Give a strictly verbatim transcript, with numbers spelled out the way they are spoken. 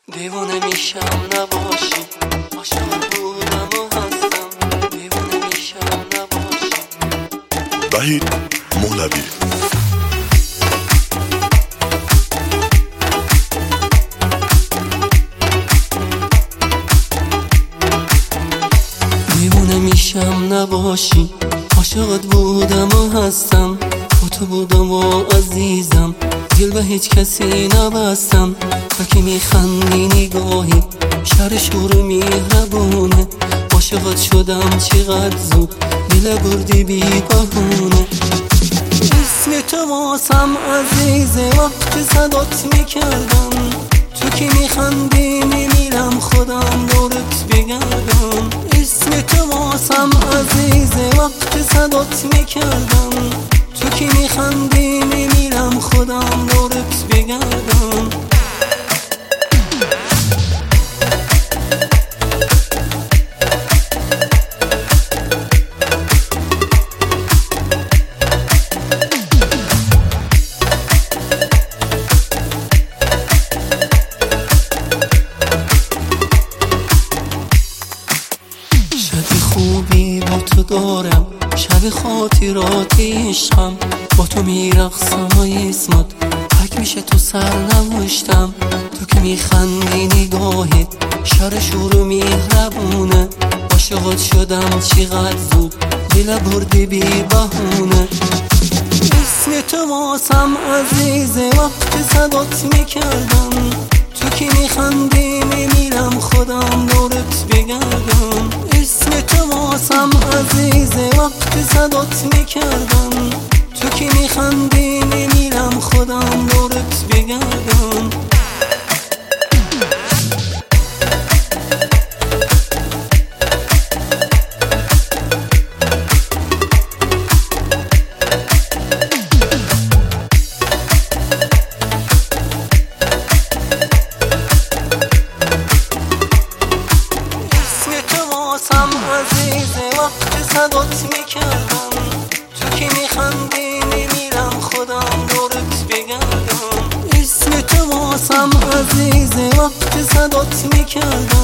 دیوونه میشم نباشی، عاشق بودم و هستم. دیوونه میشم نباشی. وحید مولوی. دیوونه میشم نباشی، عاشقت بودم و هستم. با تو بودم و عزیزم، دل به هیچ کسی نبستم. تو که میخندی نگاهی شر شور میهربونه. عاشقت شدم چقدر زود، دل بردی بی بهونه. اسم تو واسم عزیزه، وقت صدات میکردم. تو که میخندی میمیرم، خودم دورت بگردم. اسم تو واسم عزیزه، وقت صدات میکردم. تو که میخندی میمیرم، خودم دورت بگردم. شب خوبی با تو دارم، شب خاطرات عشقم. با تو میرقصم و اسمت پک میشه تو سر نوشتم. تو که میخندی نگاهت شر شور میهربونه. عاشقت شدم چقدر زود، دل بردی بی بهونه. اسم تو واسم عزیزه، وقت صدات میکردم. تو که میخندی میمیرم، خودم دورت بگردم. اسم تو واسم عزیزه، وقت صدات میکردم. تو که میخندی میمیرم، خودم دورت بگردم. واسم عزیزه، وقت صدات میکردم. تو که میخندی میمیرم، خودم دورت بگردم. اسم تو واسم عزیزه، وقت صدات میکردم.